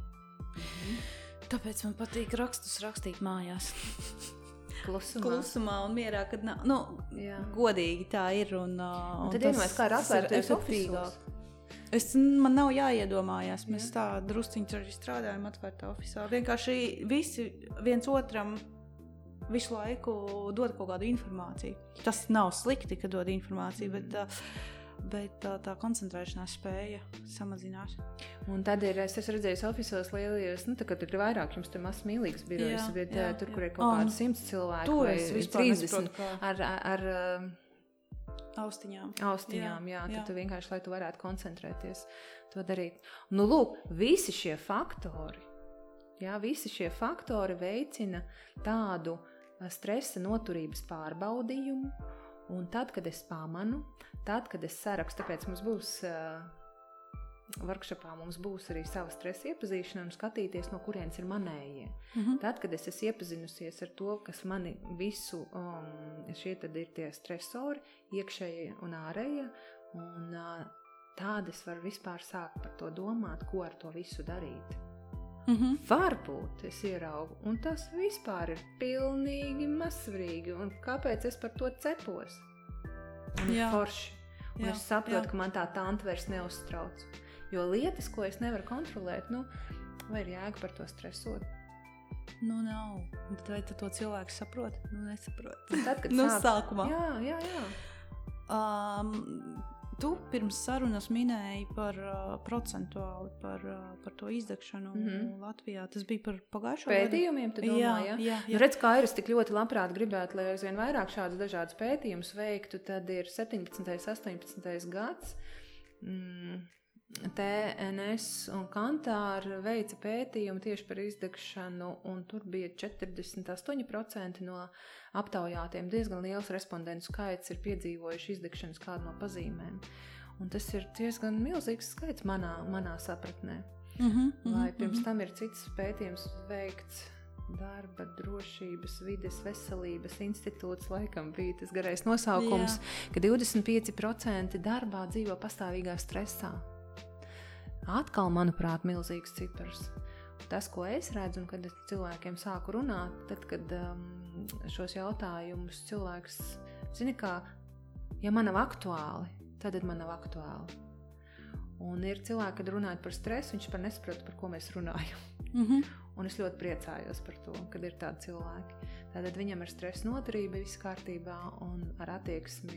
Tāpēc man patīk rakstus rakstīt mājās. Klusumā un mierā, kad nav, godīgi tā ir. Un tad iedomājies, kā ir atvērties ofisos. Man nav jāiedomājās, mēs tā drusciņš arī strādājam atvērtā ofisā. Vienkārši visi viens otram visu laiku dod kaut kādu informāciju. Tas nav slikti, ka dod informāciju, bet tā koncentrēšanās spēja samazinās. Un tad es esmu redzējis ofisos lielajos, tā kā tur ir vairāk, jums tur mazs mīlīgs birojas, bet tur, kur ir kaut kādi 100 cilvēki vai 30 ar austiņām. Tad tu vienkārši, lai tu varētu koncentrēties, to darīt. Lūk, visi šie faktori veicina tādu stresa noturības pārbaudījumu, un tad, kad es pamanu, tad, kad es sarakstu, tāpēc mums būs workshopā, mums būs arī sava stresa iepazīšana un skatīties, no kurienes ir manējie. Tad, kad es esmu iepazinusies ar to, kas mani visu, šie tad ir tie stresori, iekšējie un ārējie, un tād es varu vispār sākt par to domāt, ko ar to visu darīt. Varbūt es ieraugu, un tas vispār ir pilnīgi mazsvarīgi, un kāpēc es par to cepos? Un ir forši. Un es saprotu, ka man tā tanta vairs neuztrauc. Jo lietas, ko es nevaru kontrolēt, vai ir jēga par to stresot? Nav. Bet vai to cilvēks saprot? Nesaprot. Tad, kad sākumā. Jā. Tu pirms sarunas minēji par procentuāli, par to izdegšanu Latvijā. Tas bija par pagājušo pētījumiem, tu domā, jā? Redz, kā ir, es tik ļoti labprāt gribētu, lai aizvien vairāk šādus dažādus pētījumus veiktu, tad ir 17. 18. gads. TNS un Kantāra veica pētījumu tieši par izdegšanu, un tur bija 48% no aptaujātiem. Diezgan liels respondentu skaits ir piedzīvojuši izdegšanas kādu no pazīmēm. Un tas ir diezgan milzīgs skaits manā sapratnē. Lai pirms tam ir cits pētījums veikts darba, drošības, vides, veselības institūts, laikam bija tas garais nosaukums, ka 25% darbā dzīvo pastāvīgā stresā. Atkal, manuprāt, milzīgs cipars. Tas, ko es redzu, un kad es cilvēkiem sāku runāt, tad, kad šos jautājumus cilvēks, zini kā, ja man nav aktuāli, tad man nav aktuāli. Un ir cilvēki, kad runājot par stresu, viņš par nesaprot, par ko mēs runājam. Un es ļoti priecājos par to, kad ir tādi cilvēki. Tātad viņam ar stresu noturība viss kārtībā un ar attieksmi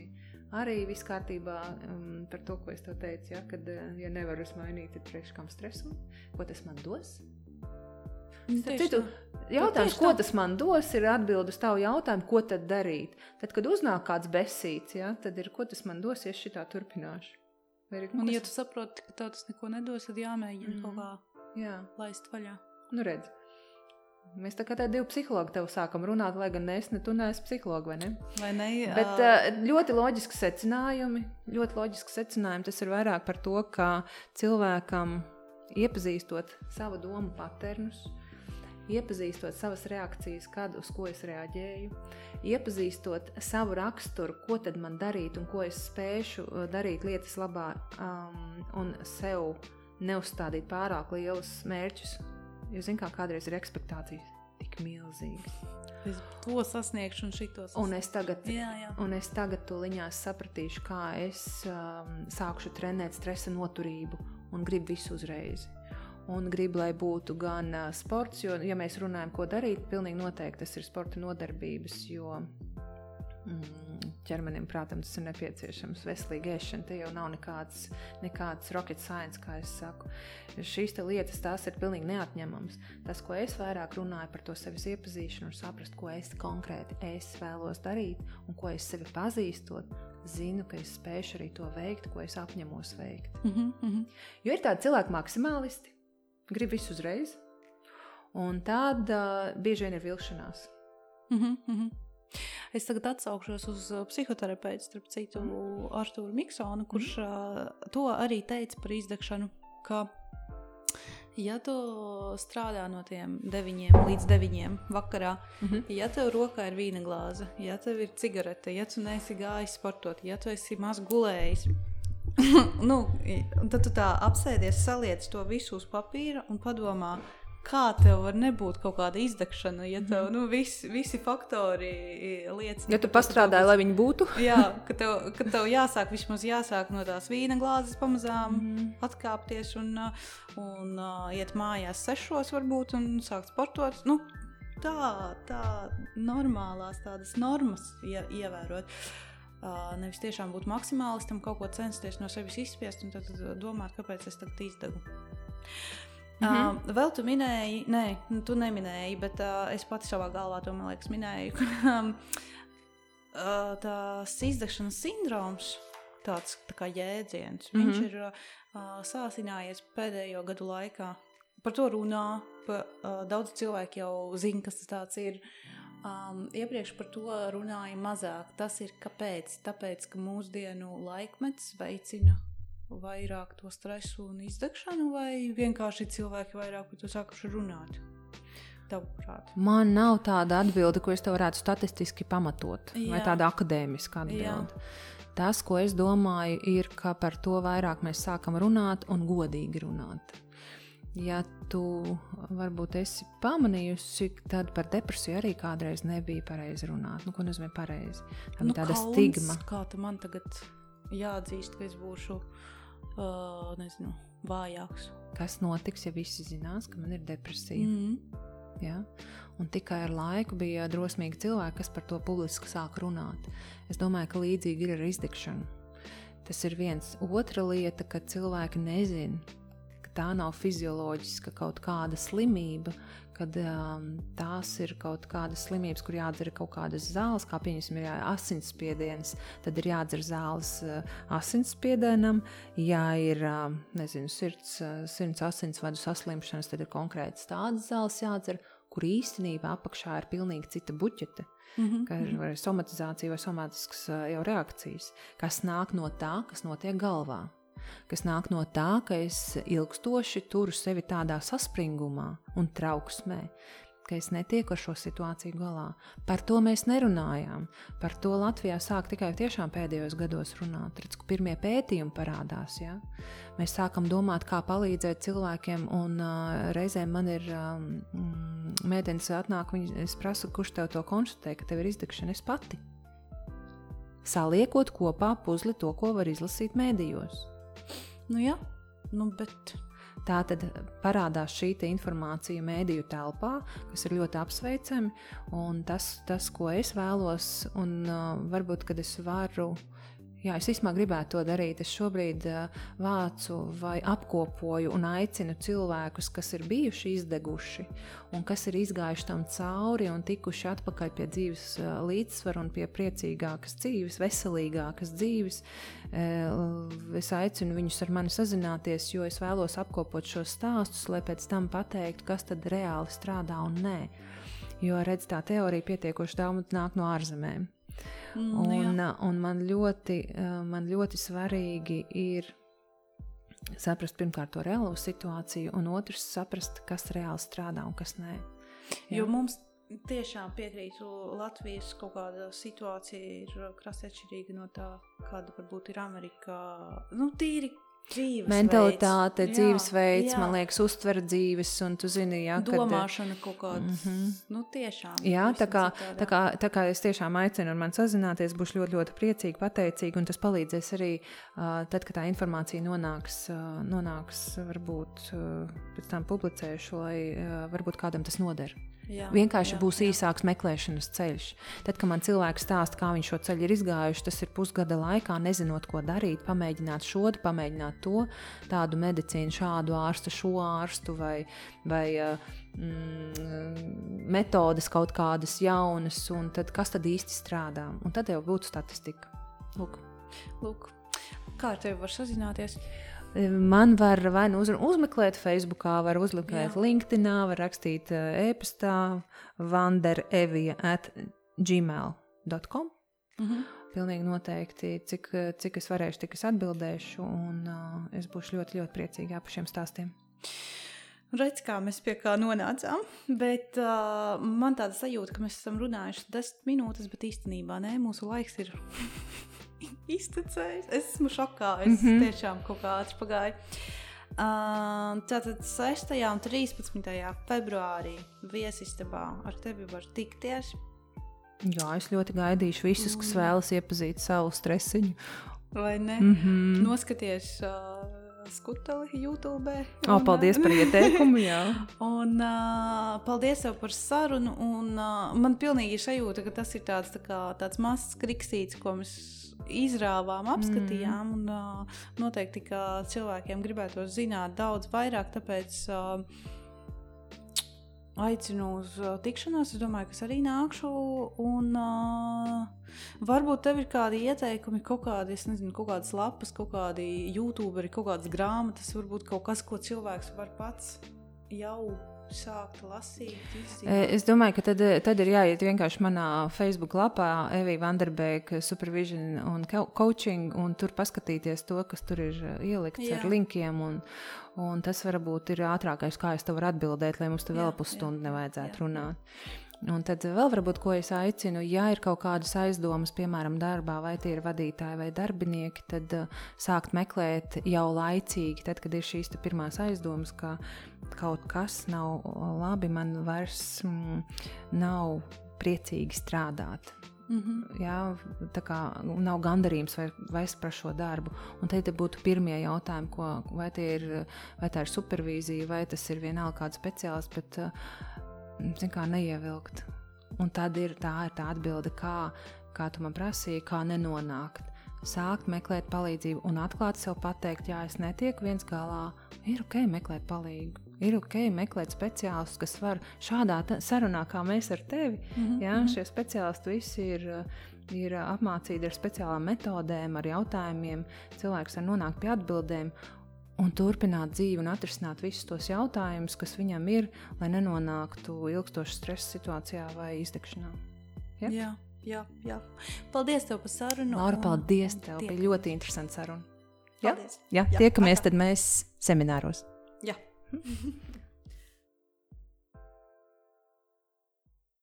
arī viss kārtībā par to, ko es tev teicu, ja, kad, ja nevaru es mainīt, tad priekš kam stresu, ko tas man dos? Citu, jautājums, ko tas man dos, ir atbild uz tavu jautājumu, ko tad darīt. Tad, kad uznāk kāds besīts, ja, tad ir, ko tas man dos, ja es šitā turpināšu. Un, ja tu saproti, ka tev tas neko nedos, tad jāmēģina kaut kā laist vaļā. Nu, redz. Mēs tā kā tā divi psihologi tev sākam runāt, lai gan es, ne tu neesi psihologi, vai ne? Vai ne? Bet ļoti loģiski secinājumi, tas ir vairāk par to, ka cilvēkam iepazīstot savu domu paternus, iepazīstot savas reakcijas, uz ko es reaģēju, iepazīstot savu raksturu, ko tad man darīt un ko es spēšu darīt lietas labā un sev neuzstādīt pārāk lielus mērķus. Jo zin kā kādreiz ir ekspektācijas tik milzīgas. Es to sasniegšu un šito sasniegšu. Un es tagad tūliņās sapratīšu, kā es sākšu trenēt stresa noturību un gribu visu uzreiz. Un gribu, lai būtu gan sports, jo, ja mēs runājam, ko darīt, pilnīgi noteikti tas ir sporta nodarbības, jo ķermenim, protams, tas ir nepieciešams. Veselīga ēšana, te jau nav nekāds rocket science, kā es saku. Šīs te lietas, tās ir pilnīgi neatņemams. Tas, ko es vairāk runāju par to sevis iepazīšanu un saprast, ko es konkrēti vēlos darīt un ko es sevi pazīstot, zinu, ka es spēšu arī to veikt, ko es apņemos veikt. Jo ir tādi cilvēki maksimālisti, grib visu uzreiz, un tāda bieži vien ir vilšanās. Es tagad atsaukšos uz psihoterapeitu, starp citu, Artūru Miksonu, kurš to arī teica par izdegšanu, ka ja tu strādā no tiem 9 līdz 9 vakarā, ja tev rokā ir vīna glāze, ja tev ir cigarete, ja tu neesi gājis sportot, ja tu esi maz gulējis, tad tu tā apsēdies, saliec to visu uz papīra un padomā, kā tev var nebūt kaut kāda izdegšana, ja tev visi faktori liecina. Ja tu pastrādāji, lai viņi būtu? Jā, ka tev jāsāk no tās vīna glāzes pamazām atkāpties un iet mājās 6 varbūt un sākt sportot. Tā normālās tādas normas ievērot. Nevis tiešām būt maksimālistam, kaut ko censties no sevis izspiest un tad domāt, kāpēc es tagad izdegu. Vēl tu minēji, tu neminēji, bet es pati savā galvā to, man liekas, minēju, ka tās izdegšanas sindroms, tāds tā kā jēdziens, viņš ir sāsinājies pēdējo gadu laikā. Par to runā, daudz cilvēki jau zina, kas tas tāds ir. Iepriekš par to runāja mazāk. Tas ir kāpēc? Tāpēc, ka mūsdienu laikmets veicina vairāk to stresu un izdegšanu, vai vienkārši cilvēki vairāk par to sākuši runāt? Tavuprāt. Man nav tāda atbilde, ko es tev varētu statistiski pamatot, vai tāda akadēmiska atbilde. Tas, ko es domāju, ir, ka par to vairāk mēs sākam runāt un godīgi runāt. Ja tu varbūt esi pamanījusi, tad par depresiju arī kādreiz nebija pareizi runāt. Ko nozīmē pareizi? Tā bija tāda stigma. Kā tu man tagad jāatzīst, ka es būšu, vājāks? Kas notiks, ja visi zinās, ka man ir depresija? Ja? Un tikai ar laiku bija drosmīgi cilvēki, kas par to publiski sāk runāt. Es domāju, ka līdzīgi ir ar izdegšanu. Tas ir viens. Otra lieta, ka cilvēki nezin, tā nav fizioloģiska kaut kāda slimība, kad tās ir kaut kādas slimības, kur jādzer kaut kādas zāles, kā pieņemsim ir asinsspiediens, tad ir jādzer zāles asinsspiedienam, ja ir, sirds asinsvadu saslimšanas, tad ir konkrētas tādas zāles jādzer, kur īstenībā apakšā ir pilnīgi cita buķete, ka ir somatizācija vai somatiskas jau reakcijas, kas nāk no tā, kas notiek galvā. Kas nāk no tā, ka es ilgstoši turu sevi tādā saspringumā un trauksmē, ka es netieku ar šo situāciju galā. Par to mēs nerunājām. Par to Latvijā sāk tikai tiešām pēdējos gados runāt. Redz, ka pirmie pētījumi parādās, ja? Mēs sākam domāt, kā palīdzēt cilvēkiem, un reizēm man ir meitenes atnāk, es prasu, kurš tev to konstatē, ka tev ir izdegšana, es pati. Saliekot kopā puzli to, ko var izlasīt mēdījos. Bet tā tad parādās šī informācija mēdīju telpā, kas ir ļoti apsveicami, un tas, ko es vēlos, un varbūt, kad es varu Jā, es īstenībā gribētu to darīt. Es šobrīd vācu vai apkopoju un aicinu cilvēkus, kas ir bijuši izdeguši un kas ir izgājuši tam cauri un tikuši atpakaļ pie dzīves līdzsvaru un pie priecīgākas dzīves, veselīgākas dzīves. Es aicinu viņus ar mani sazināties, jo es vēlos apkopot šos stāstus, lai pēc tam pateiktu, kas tad reāli strādā un nē. Jo, redz, tā teorija pietiekoši daudz nāk no ārzemēm. Un man ļoti svarīgi ir saprast pirmkārt to reālo situāciju un otrs saprast, kas reāli strādā un kas nē. Jo mums tiešām piekrītu Latvijas kaut kāda situācija ir krasi atšķirīga no tā, kāda varbūt ir Amerikā. Tīri dzīvesveids. Mentalitāte, dzīvesveids, man liekas, uztver dzīves, un tu zini, domāšana kaut kādas, tiešām. Jā, tā kā es tiešām aicinu un man sazināties, būšu ļoti, ļoti priecīgi, pateicīgi, un tas palīdzēs arī tad, kad tā informācija nonāks varbūt pēc tam publicēšu, lai varbūt kādam tas noder. Vienkārši būs īsāks meklēšanas ceļš. Tad, kad man cilvēks stāsta, kā viņš šo ceļu ir izgājuši, tas ir pusgada laikā, nezinot, ko darīt, pamēģināt pamēģināt to, tādu medicīnu, šādu ārstu, šo ārstu vai metodes kaut kādas jaunas, un tad kas tad īsti strādā? Un tad jau būtu statistika. Lūk. Kā ar tevi var sazināties? Man var vai nu uzmeklēt Facebookā, var uzmeklēt LinkedInā, var rakstīt e-pastā vanderevija@gmail.com. Pilnīgi noteikti, cik es varēšu, tik es atbildēšu, un es būšu ļoti, ļoti priecīgā par šiem stāstiem. Redz, kā mēs pie kā nonācām, bet man tāda sajūta, ka mēs esam runājuši 10 minūtes, bet īstenībā nē, mūsu laiks ir iztecējis. Es esmu šokā, es tiešām kaut kā ātri pagāju. Tātad 6. un 13. februārī Viesistabā ar tevi var tikties. Jā, es ļoti gaidīšu visus, kas vēlas iepazīt savu stresiņu. Vai ne? Noskaties Skuteli YouTube. Paldies par ieteikumu, jā. Un paldies tev par sarunu. Un man pilnīgi ir sajūta, ka tas ir tāds mazs kriksīts, ko mēs izrāvām, apskatījām. Un noteikti, ka cilvēkiem gribētu zināt daudz vairāk, tāpēc aicinu uz tikšanos. Es domāju, ka es arī nākšu. Un varbūt tev ir kādi ieteikumi, kaut kādas lapas, kaut kādi youtuberi, kaut kādas grāmatas, varbūt kaut kas, ko cilvēks var pats jau sākt lasīt, izzināt. Es domāju, ka tad ir jāiet vienkārši manā Facebook lapā Evija Vanderbeek Supervision un Coaching, un tur paskatīties to, kas tur ir ielikts ar linkiem, un tas varbūt ir ātrākais, kā es tev varu atbildēt, lai mums te vēl pusstundu nevajadzētu runāt. Un tad vēl varbūt, ko es aicinu, ja ir kaut kādas aizdomas, piemēram, darbā, vai tie ir vadītāji vai darbinieki, tad sākt meklēt jau laicīgi, tad, kad ir šīs pirmās aizdomas, ka kaut kas nav labi, man vairs nav priecīgi strādāt. Jā, tā kā nav gandarījums vairs par šo darbu. Un tad būtu pirmie jautājumi, vai tā ir supervīzija, vai tas ir vienalga kāds speciālists, bet kā neievilkt. Un tad ir tā atbilde, kā tu man prasīji, kā nenonākt. Sākt meklēt palīdzību un atklāt sev pateikt, jā, es netieku viens galā, ir ok meklēt palīgu. Ir ok meklēt speciālistus, kas var šādā sarunā, kā mēs ar tevi. Šie speciālisti visi ir apmācīti ar speciālām metodēm, ar jautājumiem. Cilvēks var nonākt pie atbildēm un turpināt dzīvi un atrisināt visus tos jautājumus, kas viņam ir, lai nenonāktu ilgstošu stresa situācijā vai izdegšanā. Ja? Jā. Paldies tev par sarunu. Laura, paldies tev. Bija ļoti interesanta saruna. Paldies. Jā, tiekamies tad mēs semināros. Jā.